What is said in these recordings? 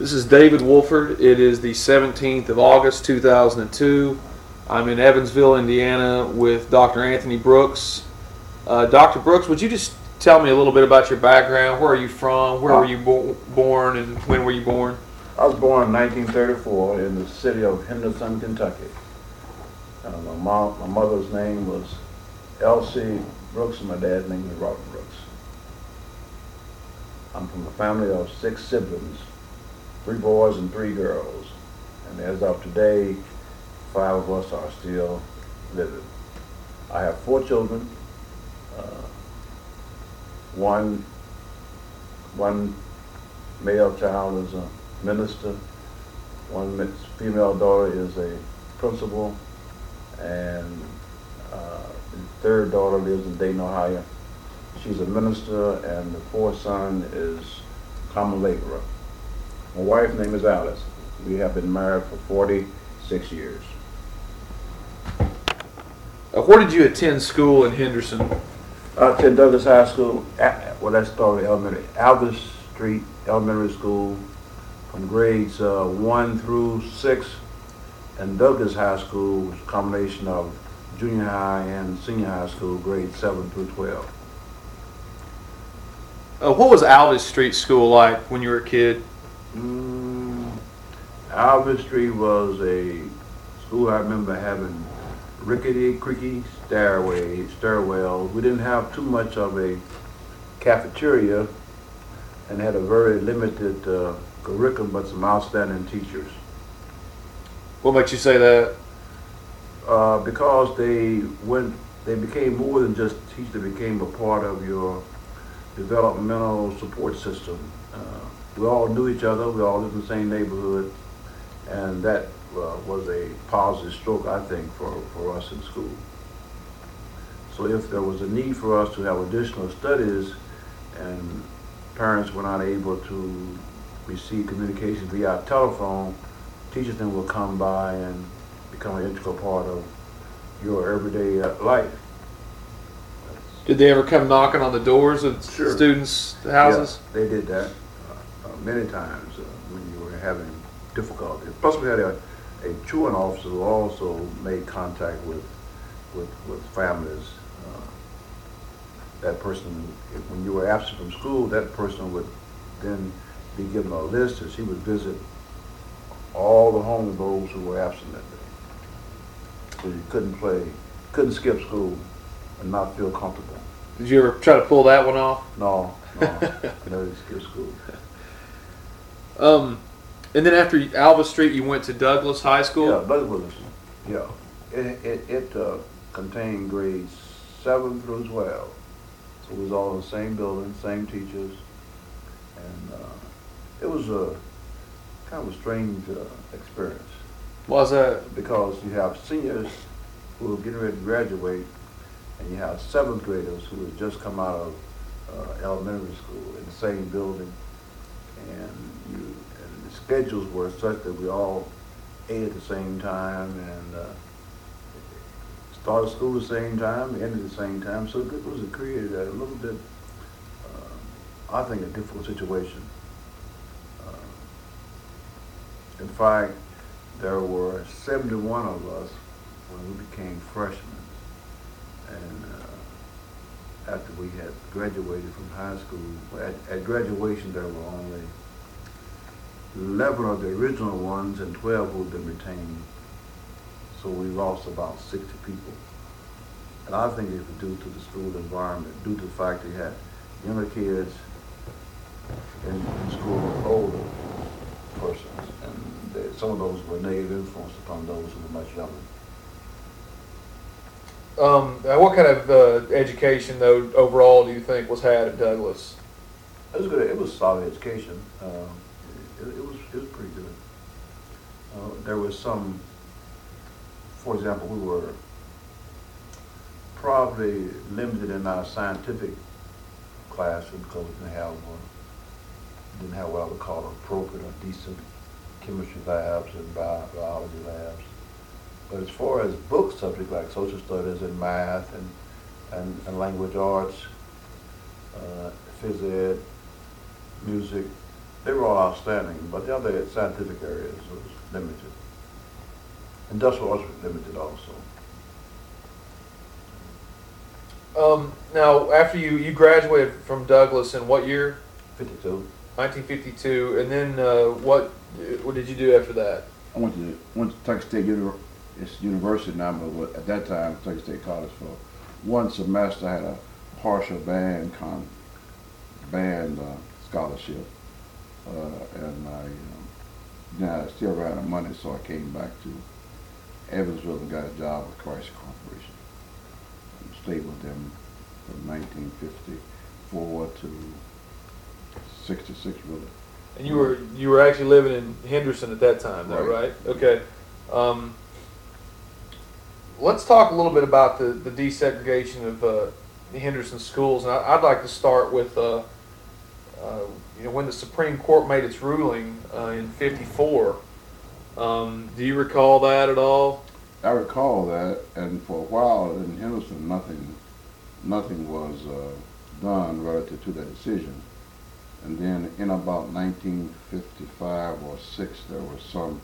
This is David Wolford. It is the 17th of August, 2002. I'm in Evansville, Indiana with Dr. Anthony Brooks. Dr. Brooks, would you just tell me a little bit about your background? Where are you from? Where were you born, and when were you born? I was born in 1934 in the city of Henderson, Kentucky. My mother's name was Elsie Brooks and my dad's name was Robert Brooks. I'm from a family of 6 siblings, 3 boys and 3 girls. And as of today, 5 of us are still living. I have 4 children. One male child is a minister. One female daughter is a principal. And the 3rd daughter lives in Dayton, Ohio. She's a minister, and the 4th son is common laborer. My wife's name is Alice. We have been married for 46 years. Where did you attend school in Henderson? I attended Douglas High School, that's Story Elementary, Alvis Street Elementary School from grades 1 through 6, and Douglas High School was a combination of junior high and senior high school, grades 7 through 12. What was Alvis Street School like when you were a kid? Alvis Street was a school I remember having rickety, creaky stairwells. We didn't have too much of a cafeteria and had a very limited curriculum, but some outstanding teachers. What makes you say that? Because they became more than just teachers. They became a part of your developmental support system. We all knew each other. We all lived in the same neighborhood, and that was a positive stroke, I think, for us in school. So if there was a need for us to have additional studies and parents were not able to receive communication via telephone, teachers then will come by and become an integral part of your everyday life. Did they ever come knocking on the doors of students' houses? Yeah, they did that many times when you were having difficulty. Plus, we had a truant officer who also made contact with families. That person, when you were absent from school, that person would then be given a list, and she would visit all the homes of those who were absent that day. So you couldn't skip school and not feel comfortable. Did you ever try to pull that one off? No, never skip school. And then after Alvis Street, you went to Douglas High School? Yeah, Douglas. Yeah. It contained grades 7 through 12. So it was all in the same building, same teachers. And it was a kind of a strange experience. Why was that? Because you have seniors who are getting ready to graduate, and you have 7th graders who have just come out of elementary school in the same building. And the schedules were such that we all ate at the same time and started school at the same time, ended at the same time. So it was created a little bit, I think, a difficult situation. In fact, there were 71 of us when we became freshmen. And after we had graduated from high school, at graduation there were only 11 of the original ones and 12 who had been retained. So we lost about 60 people. And I think it was due to the school environment, due to the fact that you had younger kids in school with older persons. And some of those were negative influence upon those who were much younger. What kind of education, though, overall, do you think was had at Douglas? It was good. It was solid education. It was pretty good. There was some, for example, we were probably limited in our scientific classes because we didn't have what I would call appropriate or decent chemistry labs and biology labs. But as far as book subjects like social studies and math and language arts, phys ed, music, They were all outstanding, but the other scientific areas was limited. Industrial arts was limited also. Now, after you graduated from Douglas in what year? 52. 1952, and then what did you do after that? I went to Texas State it's university now, but at that time Texas State College for one semester. I had a partial band scholarship, and then I still ran out of money, so I came back to Evansville and got a job with Chrysler Corporation. And stayed with them from 1954 to 66, really. And you were actually living in Henderson at that time, though, right? Okay. Let's talk a little bit about the desegregation of the Henderson schools, and I'd like to start with when the Supreme Court made its ruling in '54. Do you recall that at all? I recall that, and for a while in Henderson, nothing was done relative to that decision. And then in about 1955 or 6, there was some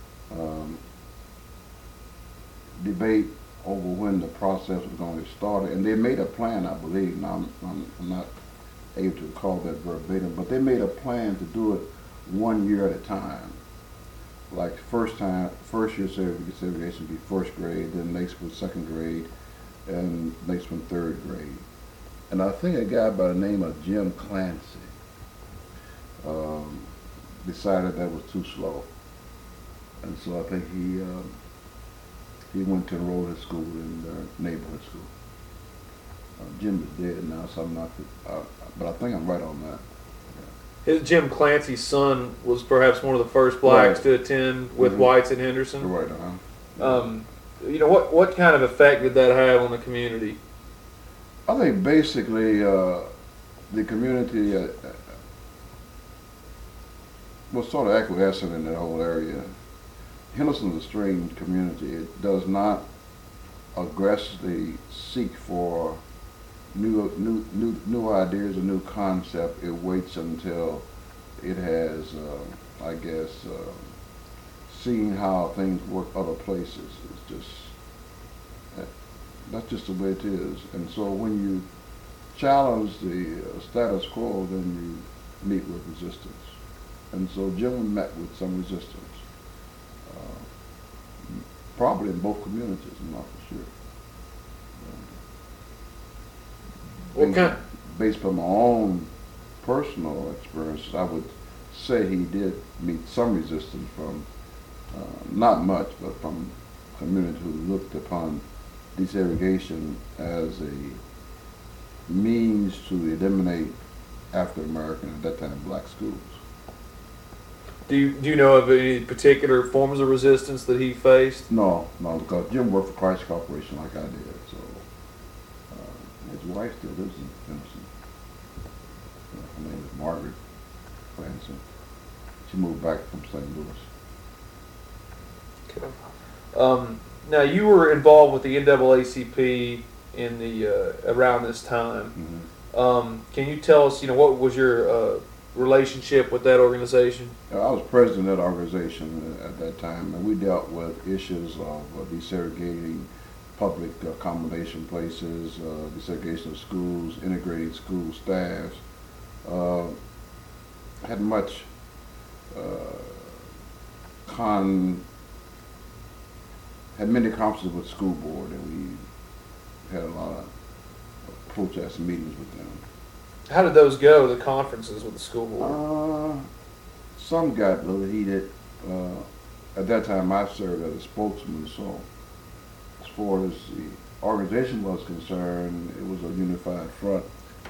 debate over when the process was going to be started. And they made a plan, I believe. Now, I'm not able to recall that verbatim, but they made a plan to do it 1 year at a time. Like first year segregation would be first grade, then next was second grade, and next one third grade. And I think a guy by the name of Jim Clancy decided that was too slow, and so I think he went to enroll his school in their neighborhood school. Jim is dead now, so I'm not, but I think I'm right on that. Jim Clancy's son was perhaps one of the first blacks Right. to attend with whites in Henderson. You're right, What kind of effect did that have on the community? I think basically the community was sort of acquiescent in that whole area. Henderson is a strange community. It does not aggressively seek for new ideas or new concept. It waits until it has, seen how things work other places. It's just that's just the way it is. And so when you challenge the status quo, then you meet with resistance. And so Jim met with some resistance, probably in both communities. I'm not for sure. Based on my own personal experience, I would say he did meet some resistance from, not much, but from a community who looked upon desegregation as a means to eliminate African American, at that time, black schools. Do you know of any particular forms of resistance that he faced? No, because Jim worked for Chrysler Corporation like I did, so his wife still lives in Henderson. Her name is Margaret Clancy. She moved back from St. Louis. Okay. Now you were involved with the NAACP in the around this time. Mm-hmm. Can you tell us, what was your relationship with that organization? I was president of that organization at that time, and we dealt with issues of desegregating public accommodation places, desegregation of schools, integrating school staffs. Had much had many conferences with the school board, and we had a lot of protest meetings with them. How did those go, the conferences with the school board? Some got a little heated. At that time, I served as a spokesman, so as far as the organization was concerned, it was a unified front.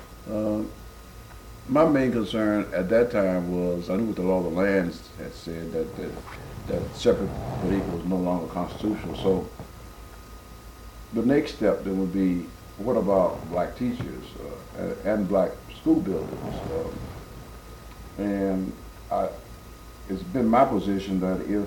My main concern at that time was, I knew what the law of the lands had said, that separate but equal was no longer constitutional. So the next step then would be, what about black teachers and black school buildings? And it's been my position that if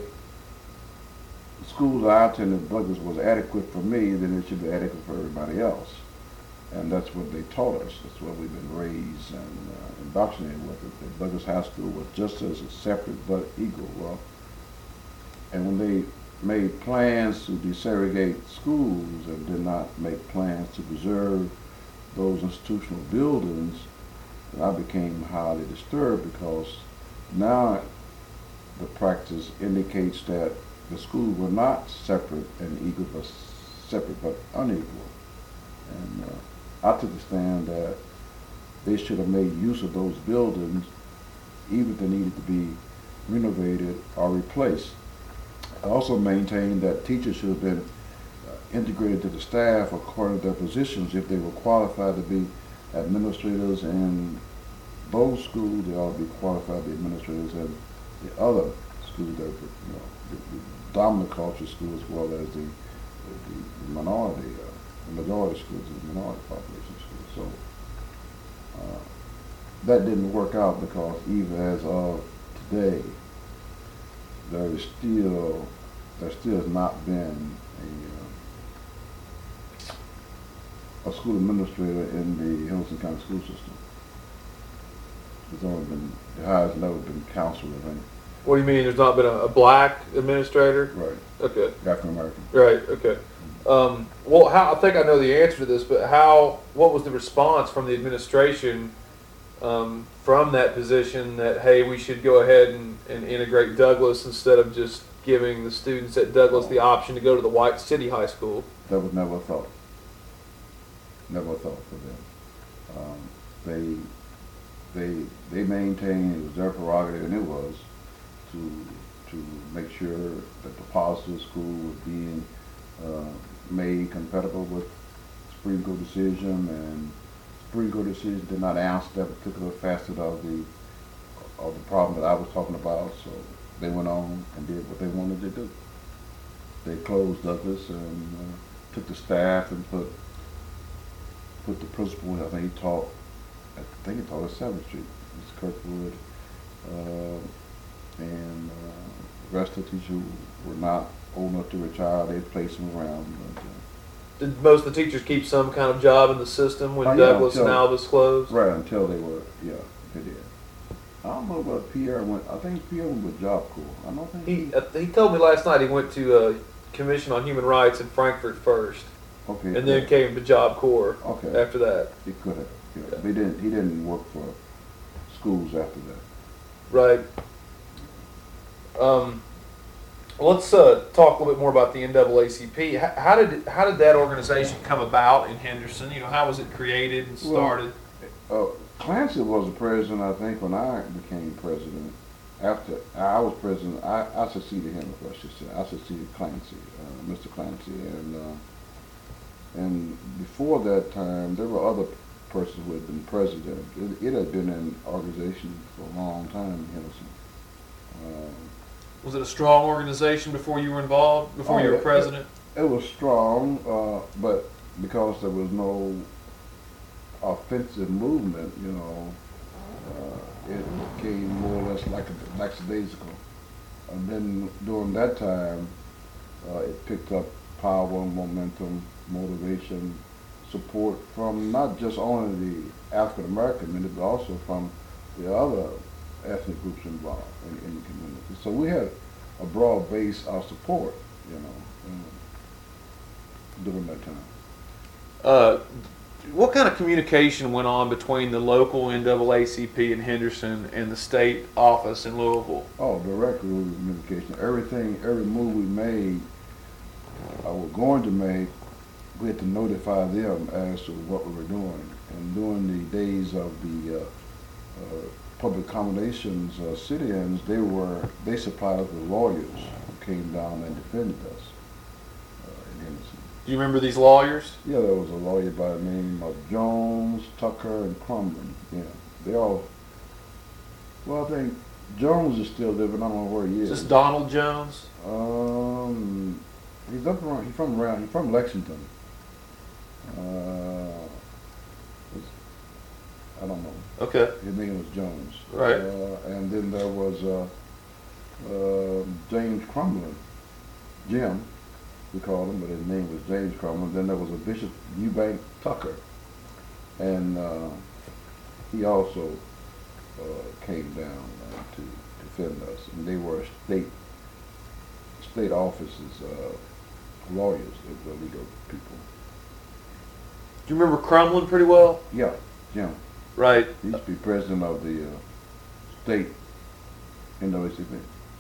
the schools I attended Douglas was adequate for me, then it should be adequate for everybody else. And that's what they taught us. That's what we've been raised and indoctrinated with. That Douglas High School was just as a separate but equal. Well, and when they made plans to desegregate schools and did not make plans to preserve those institutional buildings, then I became highly disturbed, because now the practice indicates that the schools were not separate and equal, but separate but unequal. And I took the stand that they should have made use of those buildings, even if they needed to be renovated or replaced. I also maintained that teachers should have been integrated to the staff according to their positions. If they were qualified to be administrators in those schools, they ought to be qualified to be administrators in the other schools, that the dominant culture schools, as well as the minority, the majority schools, the minority population schools. So that didn't work out, because even as of today, there still has not been a school administrator in the Henderson County school system. There has never been counselor, I think. What do you mean there's not been a black administrator? Right. Okay. African American. Right, okay. Well, I think I know the answer to this, but what was the response from the administration from that position that, hey, we should go ahead and integrate Douglas instead of just giving the students at Douglas the option to go to the White City High School? That was never a thought. Never a thought for them. They maintained it was their prerogative, and it was to make sure that the policy of the school was being made compatible with Supreme Court decision, and Supreme Court decision did not answer that particular facet of the problem that I was talking about. So they went on and did what they wanted to do. They closed Douglas and took the staff and put the principal. I think he taught at 7th Street, Mr. Kirkwood, and the rest of the teachers were not old enough to retire. They placed them around. But, did most of the teachers keep some kind of job in the system when Douglas and Albus closed? Right, until they were, they did. I don't know about Pierre went. I think Pierre went with Job Corps. I don't think he told me last night he went to Commission on Human Rights in Frankfurt first. Okay. And then came to Job Corps. Okay. After that. He could have. Yeah. He didn't work for schools after that. Right. Let's talk a little bit more about the NAACP. How did that organization come about in Henderson? How was it created and started? Clancy was the president, I think, when I became president. After I was president, I succeeded him, I should say. I succeeded Clancy, Mr. Clancy, and before that time, there were other persons who had been president. It had been an organization for a long time in Henderson. Was it a strong organization before you were involved, before you were president? It was strong, but because there was no offensive movement, it became more or less like a lackadaisical. And then during that time, it picked up power, momentum, motivation, support from not just only the African American community, but also from the other ethnic groups involved in the community. So we had a broad base of support, during that time. What kind of communication went on between the local NAACP in Henderson and the state office in Louisville? Oh, direct communication. Every move we made, we're going to make, we had to notify them as to what we were doing. And during the days of the public accommodations sit-ins, they supplied us with lawyers who came down and defended us in Henderson. Do you remember these lawyers? Yeah, there was a lawyer by the name of Jones, Tucker, and Crumlin. Yeah, they all. Well, I think Jones is still living. I don't know where he is. Is this Donald Jones? He's up around. He's from Lexington. I don't know. Okay. His name was Jones. Right. And then there was James Crumlin, Jim, we called him, but his name was James Crumlin. Then there was a Bishop Eubank Tucker. And he also came down to defend us. And they were state offices, lawyers, they were legal people. Do you remember Crumlin pretty well? Yeah, Jim. Right. He used to be president of the state NAACP.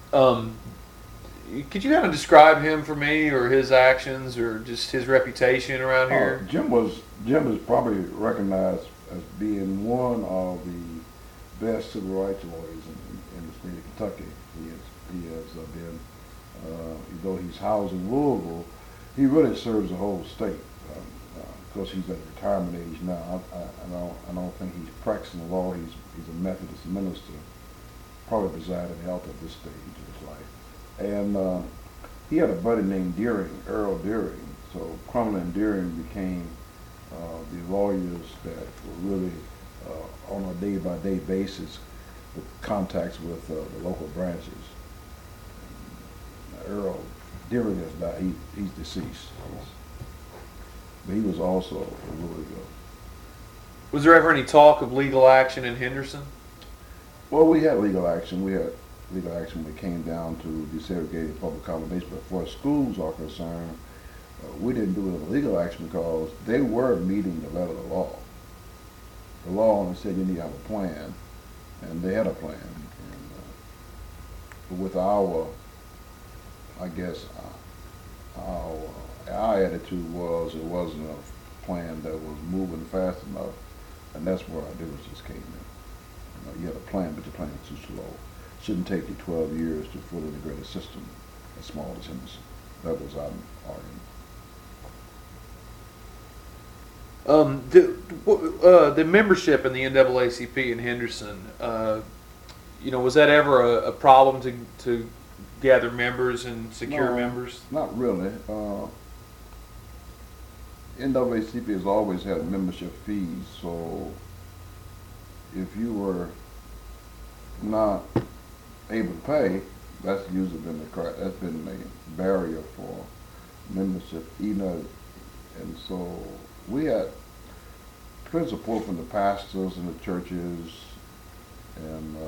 Could you kind of describe him for me, or his actions, or just his reputation around here? Jim is probably recognized as being one of the best civil rights lawyers in the state of Kentucky. He has been, though he's housed in Louisville, he really serves the whole state. Of course, he's at retirement age now. I don't think he's practicing the law. He's a Methodist minister, probably presiding health at this stage of his life. And he had a buddy named Deering, Earl Deering. So Crumlin and Deering became the lawyers that were really on a day-by-day basis with contacts with the local branches. Earl Deering is died. He's deceased. But he was also a Louisville. Was there ever any talk of legal action in Henderson? Well, we had legal action. We had legal action when it came down to desegregated public accommodation. But as far as schools are concerned, we didn't do it with legal action because they were meeting the letter of the law. The law only said you need to have a plan, and they had a plan. And, but with our, I guess, our attitude was it wasn't a plan that was moving fast enough, and that's where our differences came in. You had a plan, but the plan was too slow. It shouldn't take you 12 years to fully integrate a system as small as Henderson. That was our argument. The membership in the NAACP in Henderson, was that ever a problem to gather members and secure members? Not really. NAACP has always had membership fees, so if you were not able to pay, that's usually been a barrier for membership. And so we had plenty of support from the pastors and the churches, and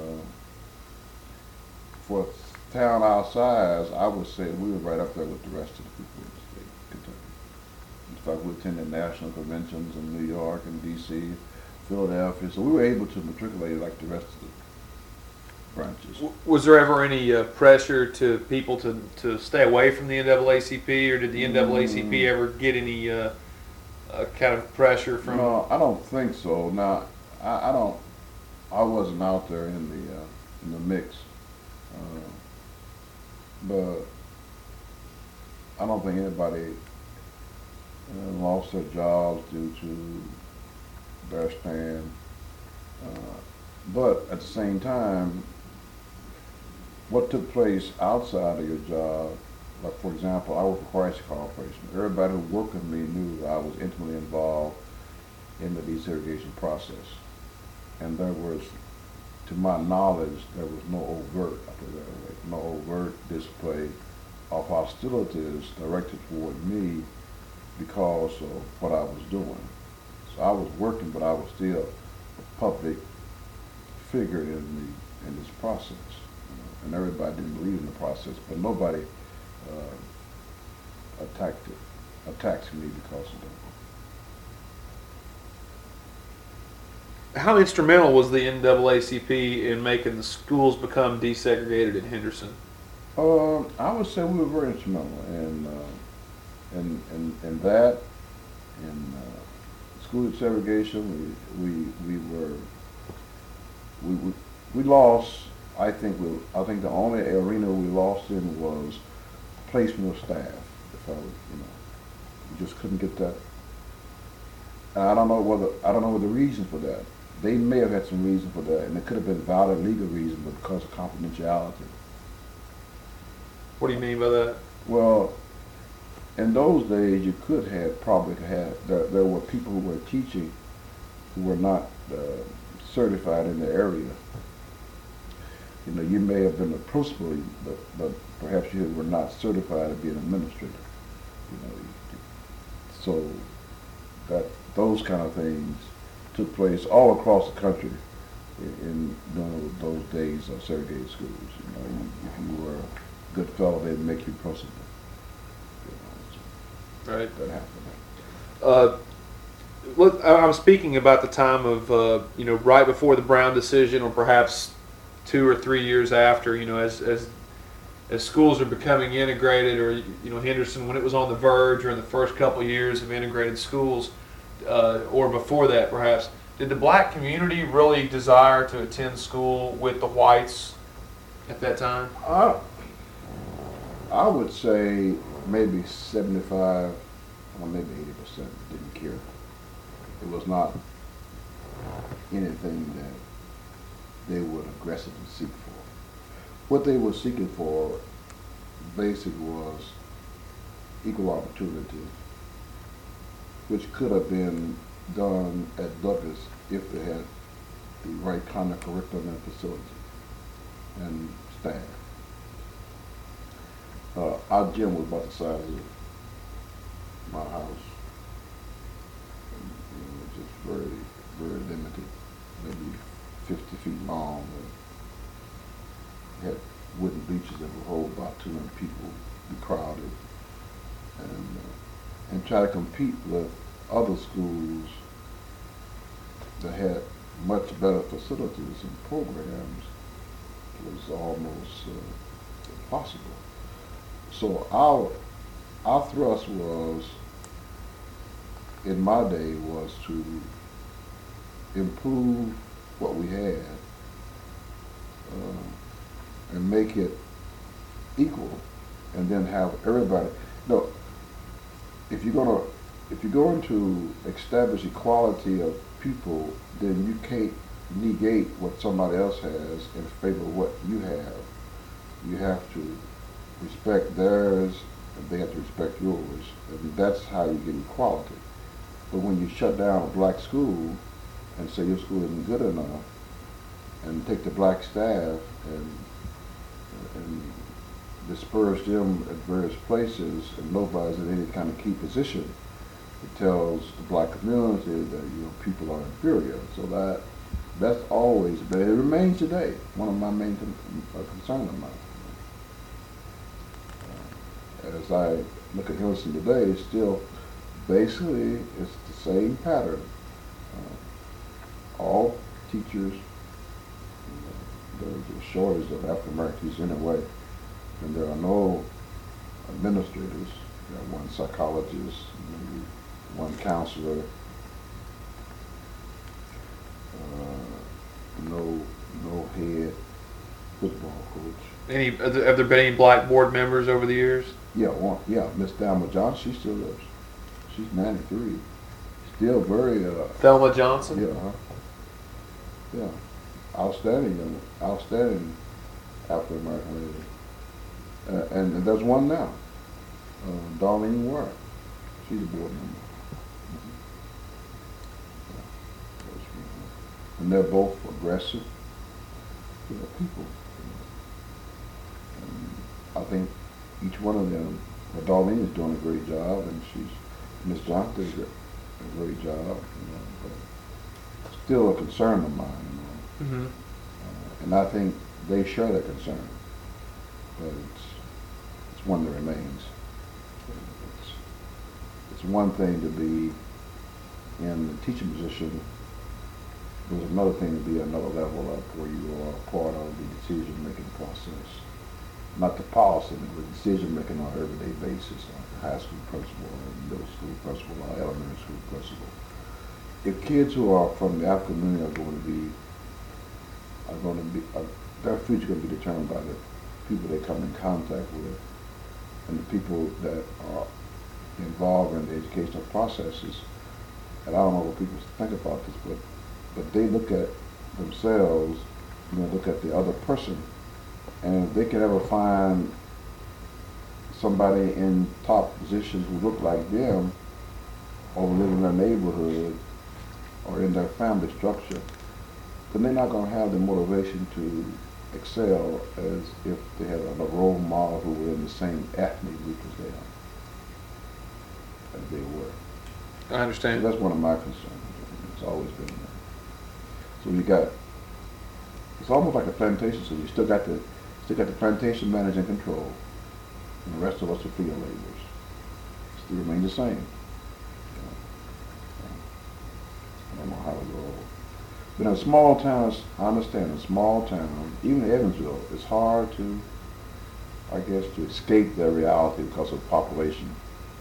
for a town our size, I would say we were right up there with the rest of the people in the state of Kentucky. In fact, we attended national conventions in New York and D.C., Philadelphia, so we were able to matriculate like the rest of the branches. Was there ever any pressure to people to stay away from the NAACP, or did the NAACP ever get any kind of pressure from? No, I don't think so. Now, I wasn't out there in the mix, but I don't think anybody lost their jobs due to their stand. But at the same time, what took place outside of your job, like for example, I work for Christ Corporation. Everybody who worked with me knew that I was intimately involved in the desegregation process. And there was, to my knowledge, there was no overt, I put it that way, no overt display of hostilities directed toward me because of what I was doing. So I was working, but I was still a public figure in this process. And everybody didn't believe in the process, but nobody attacked me because of that. How instrumental was the NAACP in making the schools become desegregated in Henderson? I would say we were very instrumental in that, in school desegregation. We lost. I think the only arena we lost in was placement of staff. If I was, we just couldn't get that. And I don't know what the reason for that. They may have had some reason for that, and it could have been valid legal reason, but because of confidentiality. What do you mean by that? Well, in those days, you probably had there were people who were teaching who were not certified in the area. You may have been a principal, but perhaps you were not certified to be an administrator. So that those kind of things took place all across the country in during those days of segregated schools. If you were a good fellow, they'd make you principal. Right. That happened. I'm speaking about the time of right before the Brown decision, or perhaps 2 or 3 years after. As schools are becoming integrated, or Henderson, when it was on the verge, or in the first couple of years of integrated schools, or before that perhaps, did the black community really desire to attend school with the whites at that time? I would say maybe 75 or maybe 80% didn't care. It was not anything that they would aggressively seek for. What they were seeking for basically was equal opportunity, which could have been done at Douglas if they had the right kind of curriculum and facility and staff. Our gym was about the size of my house, and just very, very limited, maybe 50 feet long. Had wooden bleachers that would hold about 200 people, be crowded, and try to compete with other schools that had much better facilities and programs was almost impossible. So our thrust was, in my day, was to improve what we had and make it equal, and then have everybody. No, if you're going to establish equality of people, then you can't negate what somebody else has in favor of what you have. You have to respect theirs, and they have to respect yours, and that's how you get equality. But when you shut down a black school and say your school isn't good enough, and take the black staff and disperse them at various places, and nobody's in any kind of key position, it tells the black community that people are inferior. So that's always been, it remains today, one of my main concerns of mine. As I look at Henderson today, it's still basically it's the same pattern. All teachers, there's a shortage of African Americans anyway, and there are no administrators. You have one psychologist, maybe one counselor, no head football coach. Have there been any black board members over the years? Yeah, Miss Thelma Johnson, she still lives. She's 93. Still very Thelma Johnson? Yeah. Outstanding African American lady. And there's one now, Darlene Ward. She's a board member. And they're both aggressive people. And I think each one of them, Darlene is doing a great job, and Miss Johnson does a great job, but still a concern of mine. Mm-hmm. And I think they share that concern, but it's one that remains. It's one thing to be in the teaching position. There's another thing to be another level up where you are part of the decision-making process. Not the policy, but the decision-making on an everyday basis, like a high school principal, or middle school principal, or elementary school principal. If kids who are from the African community are going to be, their future is going to be determined by the people they come in contact with, and the people that are involved in the educational processes. And I don't know what people think about this, but they look at themselves, look at the other person, and if they can ever find somebody in top positions who look like them, or live in their neighborhood, or in their family structure, then they're not going to have the motivation to excel as if they had a role model who were in the same ethnic group as they were. I understand. So that's one of my concerns. It's always been there. So you got, it's almost like a plantation. So you still got the plantation manager in control, and the rest of us are field laborers. Still remain the same. I don't know how to go. But in small towns, I understand in small towns, even Evansville, it's hard to, I guess, to escape their reality because of population.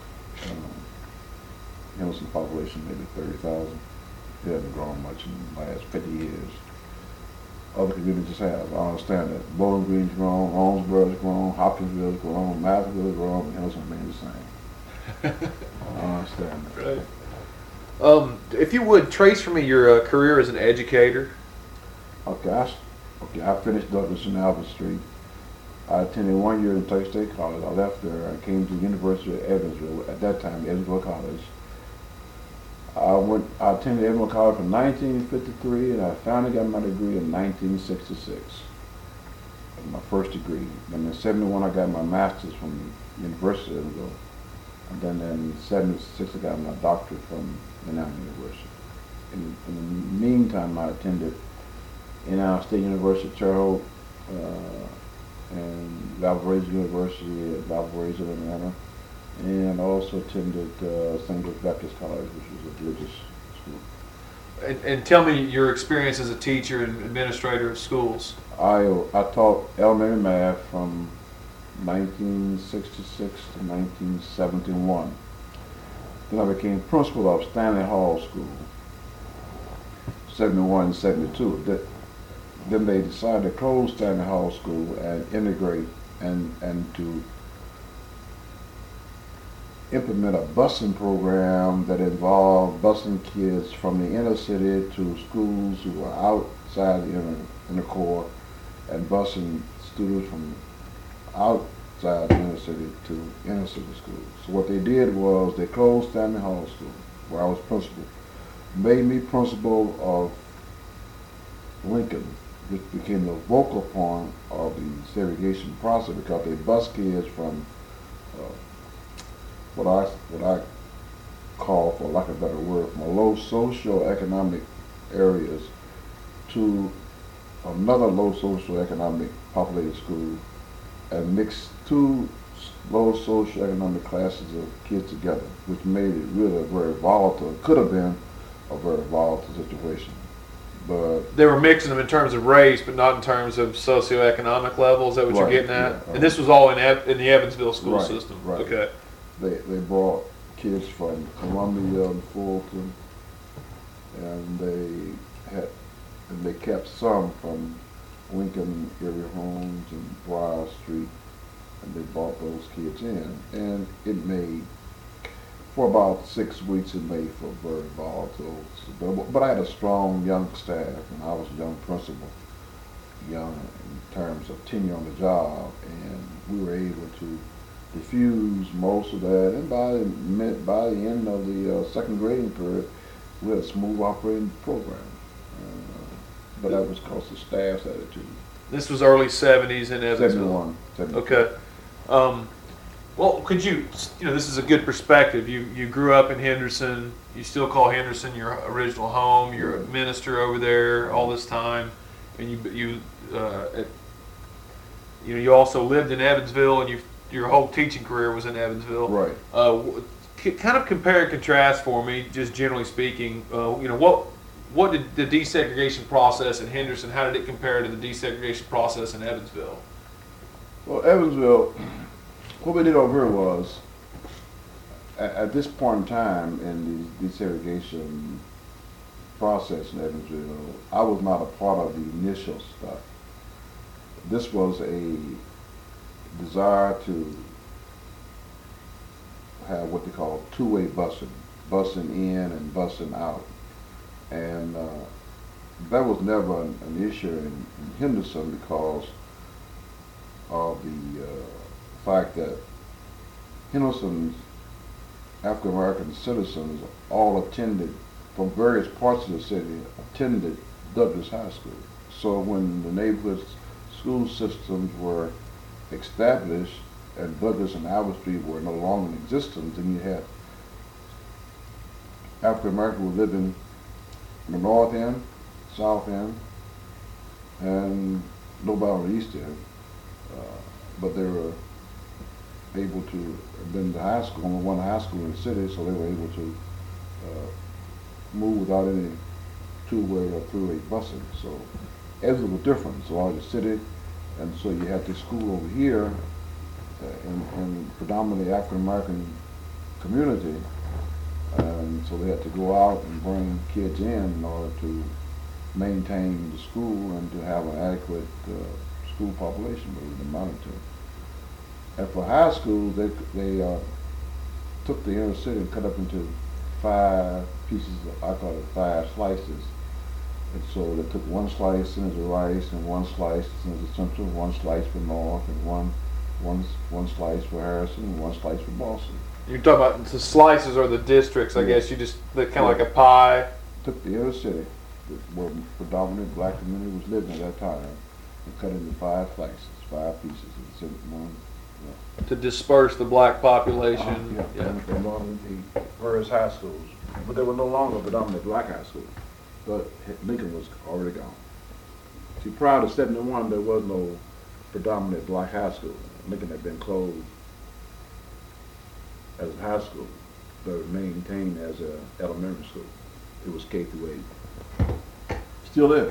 Henderson population maybe 30,000. It hasn't grown much in the last 50 years. Other communities have. I understand that. Bowling Green's grown, Owensboro's grown, Hopkinsville's grown, Madisonville's grown, and Henderson remains the same. I understand that. Right. If you would trace for me your career as an educator. Okay, I finished Douglas and Albert Street. I attended 1 year in Tech State College. I left there. I came to the University of Evansville, at that time, Evansville College. I attended Evansville College from 1953, and I finally got my degree in 1966. That was my first degree. Then in 71, I got my master's from the University of Evansville. And then in 76, I got my doctorate from Indiana University. In the meantime, I attended Indiana State University, Terre Haute, and Valparaiso University at Valparaiso, Indiana, and also attended St. Louis Baptist College, which was a religious school. And tell me your experience as a teacher and administrator of schools. I taught elementary math from 1966 to 1971. Then I became principal of Stanley Hall School, 71 and 72. Then they decided to close Stanley Hall School and integrate and to implement a busing program that involved busing kids from the inner city to schools who were outside the inner core, and busing students from outside the inner city to inner city schools. So what they did was they closed Stanley Hall School, where I was principal, made me principal of Lincoln, which became the vocal point of the segregation process, because they bus kids from what I call, for lack of a better word, from a low socio-economic areas to another low socio-economic populated school, and mix two low socio-economic classes of kids together, which made it really a very volatile, could have been a very volatile situation. But they were mixing them in terms of race, but not in terms of socioeconomic level. Is that what you're getting at? Yeah, and this was all in the Evansville school right, system. Right. Okay. They brought kids from Columbia and Fulton, and they kept some from Lincoln area homes and Briar Street, and they brought those kids in, and it made, for about 6 weeks, it made for very volatile. But I had a strong young staff, and I was a young principal, young in terms of tenure on the job, and we were able to diffuse most of that, and by the end of the second grading period, we had a smooth operating program. But that was because of staff's attitude. This was early 70s in Evansville. 71. Okay. Well, could you know, this is a good perspective. You grew up in Henderson. You still call Henderson your original home. You're a minister over there all this time, and you also lived in Evansville, and your whole teaching career was in Evansville. Right. Kind of compare and contrast for me, just generally speaking. What did the desegregation process in Henderson? How did it compare to the desegregation process in Evansville? Well, Evansville, what we did over here was, at this point in time in the desegregation process in Evansville, I was not a part of the initial stuff. This was a desire to have what they call two-way busing in and busing out. And that was never an issue in Henderson because of the fact that Henderson's African American citizens all attended, from various parts of the city, attended Douglas High School. So when the neighborhood school systems were established and Douglas and Albert Street were no longer in existence, and you had African Americans who were living the north end, south end, and nobody on the east end. But they were able to have been to high school, only one high school in the city, so they were able to move without any two-way or three-way busing. So Evansville was different. So all the city, and so you had this school over here in predominantly African American community, and so they had to go out and bring kids in order to maintain the school and to have an adequate school population, believe it or not. And for high schools, they took the inner city and cut up into 5 pieces, I call it 5 slices. And so they took one slice in as a Rice, and one slice in as a Central, one slice for North, and one slice for Harrison, and one slice for Boston. You're talking about the slices or the districts, I guess. You just, they're kind of like a pie. Took the inner city, where predominant black community was living at that time, and cut it into 5 slices, 5 pieces, and sent one. To disperse the black population. Among the various high schools. But there were no longer predominantly black high schools. But Lincoln was already gone. See, prior to 71, there was no predominant black high school. Lincoln had been closed as a high school, but maintained as an elementary school. It was K through 8. Still is.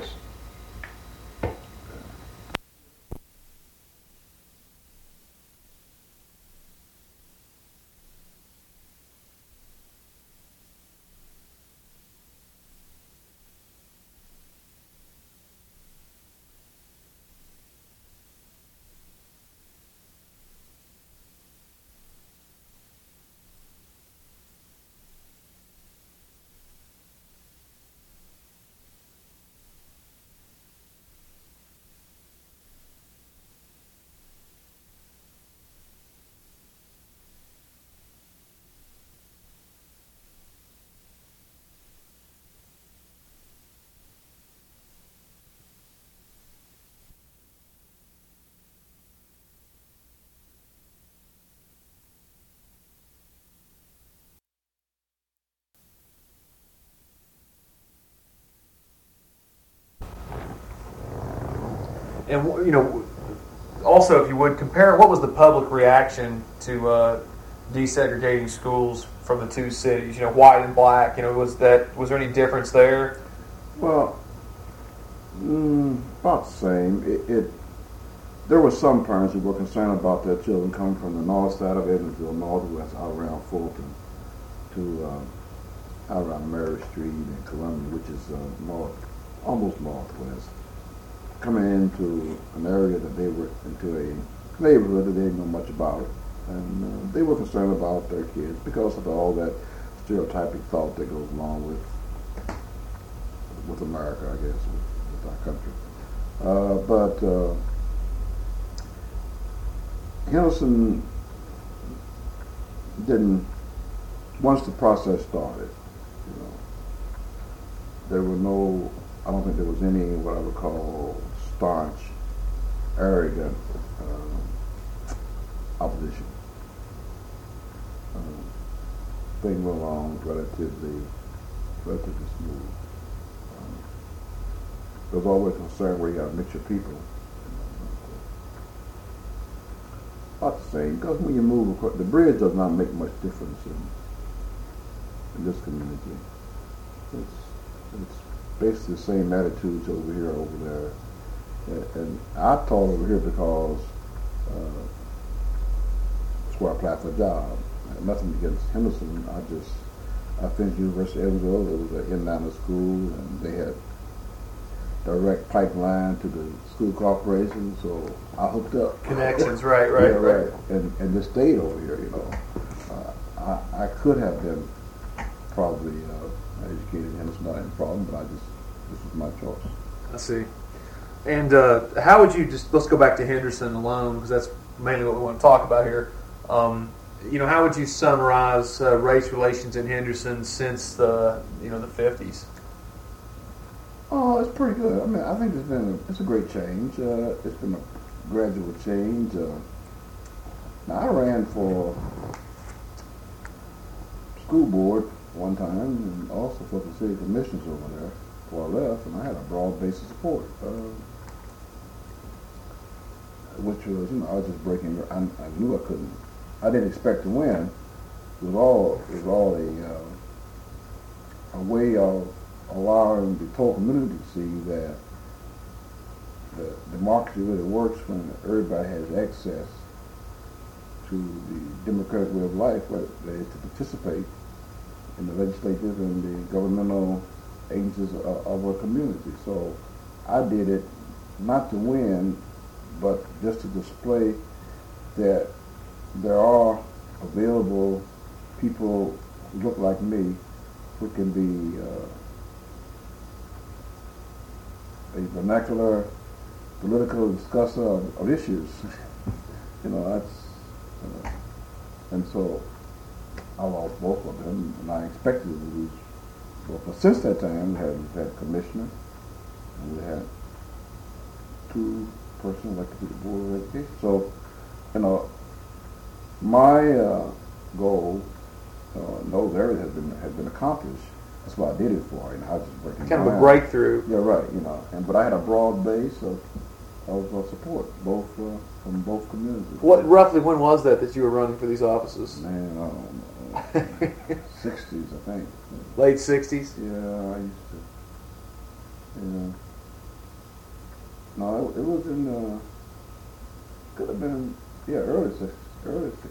And, you know, also, if you would, compare what was the public reaction to desegregating schools from the 2 cities, you know, white and black? You know, was there any difference there? Well, about the same. There were some parents who were concerned about their children coming from the north side of Evansville, northwest, out around Fulton, to out around Mary Street and Columbia, which is almost northwest, coming into an area that they were into a neighborhood that they didn't know much about, and they were concerned about their kids because of all that stereotypic thought that goes along with America, I guess, with our country. But Henderson didn't. Once the process started, you know, there were no. I don't think there was any what I would call staunch, arrogant opposition. Things went along relatively smooth. There was always concern where you got a mix of people. About the same, because when you move across, the bridge does not make much difference in this community. It's basically the same attitudes over here, over there. And I taught over here because that's where I applied for a job. I had nothing against Henderson. I finished University of Evansville. It was an in-line school, and they had direct pipeline to the school corporation, so I hooked up. Connections, right. Yeah, right. And just stayed over here, you know. I could have been probably educated in Henderson, not any problem, but this was my choice. I see. And how would you let's go back to Henderson alone, because that's mainly what we want to talk about here. You know, how would you summarize race relations in Henderson since the 50s? Oh, it's pretty good. I mean, I think it's a great change. It's been a gradual change. Now, I ran for school board one time, and also for the city commissioners over there before I left, and I had a broad base of support, which was, I was just breaking. I knew I couldn't. I didn't expect to win. It was all a way of allowing the total community to see that the democracy really works when everybody has access to the democratic way of life, where they to participate in the legislative and the governmental agencies of our community. So I did it not to win, but just to display that there are available people who look like me who can be a vernacular political discusser of issues. That's and so I lost both of them, and I expected to lose both. But since that time, we had commissioners, and we had 2 persons elected to the board of education. So, my goal in those areas had been accomplished. That's what I did it for. I was just breaking kind of a breakthrough. Yeah, right. But I had a broad base of support, from both communities. Roughly when was that you were running for these offices? Man, I don't know. 60s, I think. Late 60s? Yeah, I used to. Yeah. No, it was in. Could have been early 60s. Early 60s.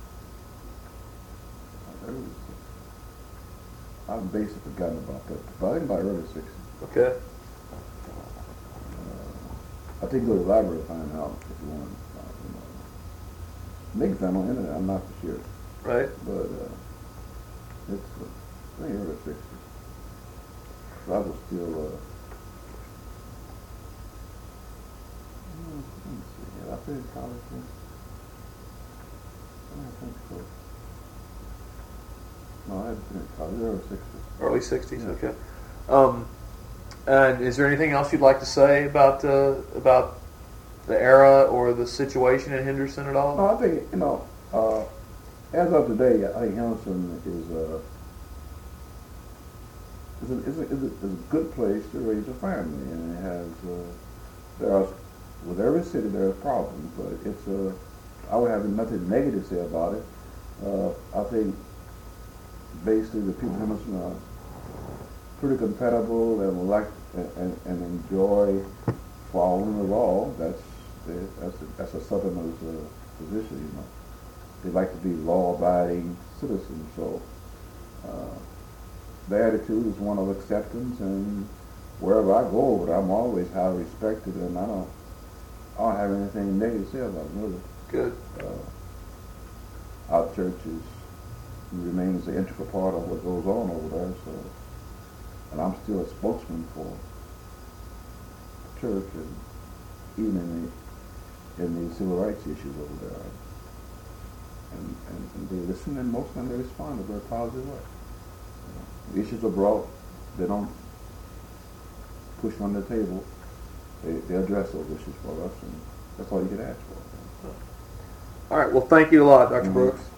I've basically forgotten about that, but I think by early 60s. Okay. I think go to the library to find out if you want. Maybe find on the internet. I'm not for sure. Right. But it's I think early 60s. So I was still. Let me see. I finished college then. I think so. No, I hadn't finished college. Early 60s. Early 60s. Yeah. Okay. And is there anything else you'd like to say about the era or the situation in Henderson at all? No, I think as of today, I think Henderson is a good place to raise a family, and it has with every city there are problems, but I would have nothing negative to say about it. I think basically the people in Henderson are pretty compatible and like and enjoy following the law. That's a Southerner's position. They like to be law-abiding citizens. So their attitude is one of acceptance, and wherever I go over, I'm always highly respected, and I don't have anything negative to say about them, really. Good. Our church remains an integral part of what goes on over there. So. And I'm still a spokesman for the church, and even in the civil rights issues over there. And they listen, and most of them they respond in a very positive way. The issues are brought, they don't push them on the table. They address those issues for us, and that's all you can ask for. All right. Well, thank you a lot, Dr. Brooks.